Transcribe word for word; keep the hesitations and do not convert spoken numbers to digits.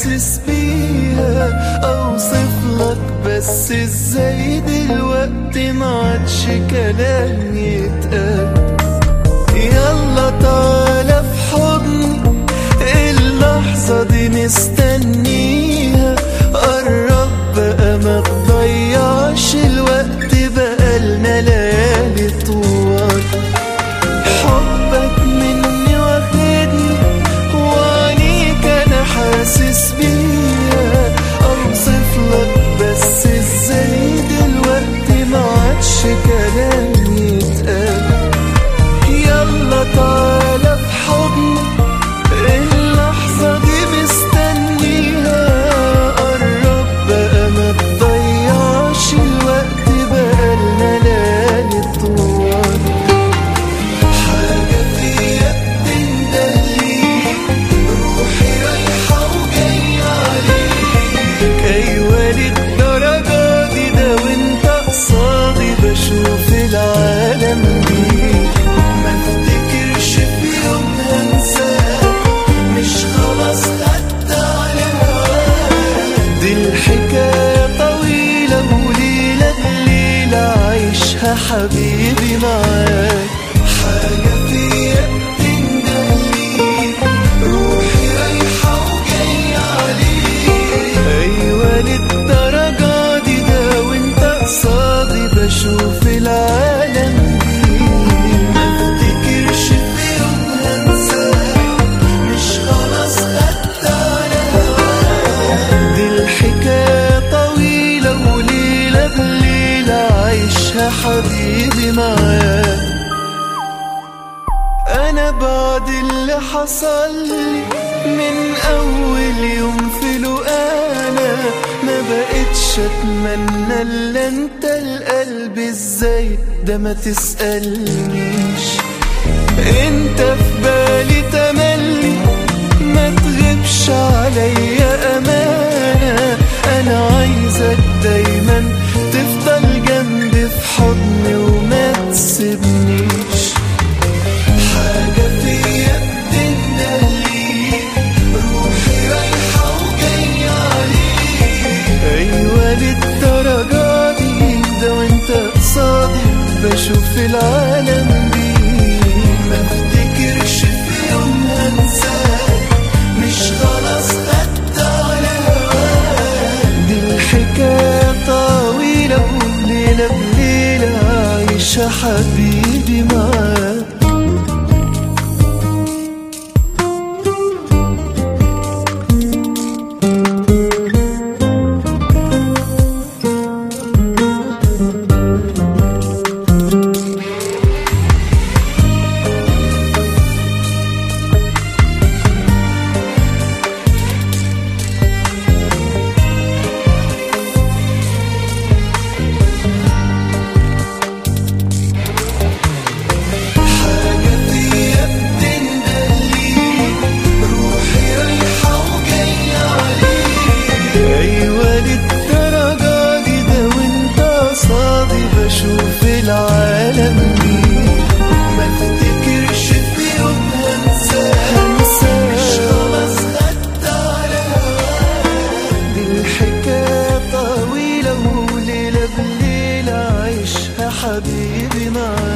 حاسس بيها اوصف لك بس ازاي دلوقتي ما عادش كلام يتقال. يلا تعالى في حضني اللحظة دي مستنيها، قرب بقى ما تضيعش الوقت بقالنا ليالي طوال. حبك مني واخدني وعنيك انا حاسس بيها اوصف لك بس ازاي دلوقتي ما عادش كلام يتقال. يلا تعالى في حضني اللحظة دي مستنيها، قرب بقى ما تضيعش الوقت بقالنا ليالي طوال. حاجة فيا بتندهليك روحي رايحة وجاية عليك، أيوة للدرجة دي ده وانت قصادي بشوف العالم بيك. ما افتكرش في يوم هنساك مش خلاص خدت على هواك، دي الحكاية طويلة وليلة بليلة عايشها حبيبي معاك. حاجة فيا بتندهليك روحي رايحة وجاية عليك، أيوة للدرجة دي ده وانت قصادي بشوف العالم بيك. ما افتكرش في يوم هنساك مش خلاص خدت على هواك، دي الحكاية طويلة وليلة بليلة عايشها حبيبي معاك. أنا بعد اللي حصل لي من أول يوم في لقانا ما بقتش أتمنى إلا أنت القلب إزاي ده ما تسألنيش. أنت في بالي تملي ما تغيبش عليا أمانة، أنا عايزك دايما تفضل جنبي في حضني وما تسيبنيش. حاجة فيا بتندهليك روحي رايحة وجاية عليك، أيوة للدرجة دي ده وانت قصادي بشوف العالم بيك. ما افتكرش في يوم هنساك مش خلاص خدت على هواك، دي الحكاية طويلة وليلة بليلة عايشها حبيبي معاك. بشوف العالم بيك. ما افتكرش في يوم هنساك مش خلاص خدت على هواك، دي الحكاية طويلة وليلة بليلة عايشها حبيبي معاك.